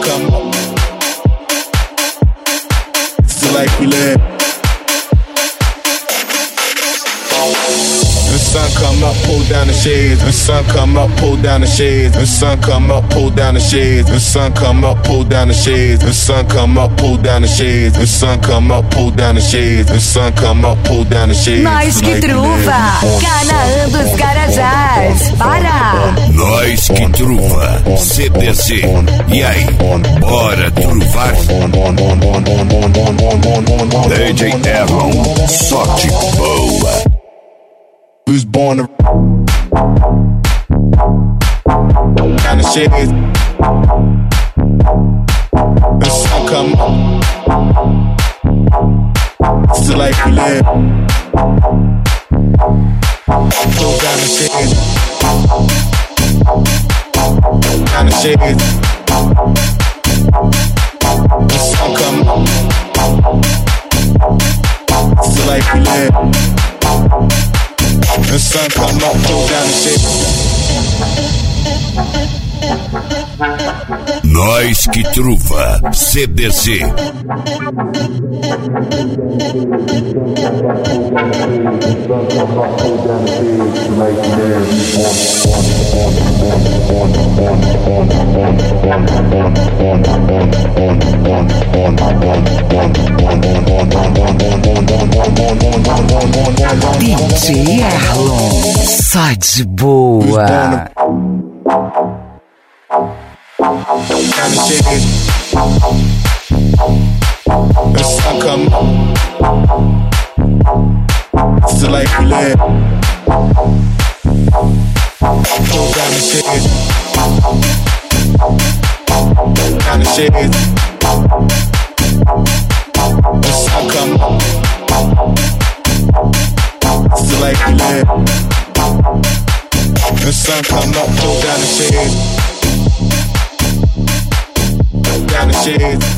come up. Still like we live. The sun come up, pull down the shades. The sun come up, pull down the shades. The sun come up, pull down the shades. The sun come up, pull down the shades. The sun come up, pull down the shades. The sun come up, pull down the shades. The sun come up, pull down the shades. Nós que truva, Canaã dos Carajás. Para! Nós que truva, CDC. E aí, bora truvar? DJ Erlon, sorte boa. We was born to down the shades. The sun come up. Still like we live. Pull down the shades. Down the shades. The sun come up. Still like we live. The sun come up, pull down the shit. Nós que truva, CDC. DJ Erlon, sai de boa. Down the shades. The sun come up. Still like we live. Pull down the shades. Down the shades. The sun come up. Still like we live. The sun come up, pull down the shades. Down the shades.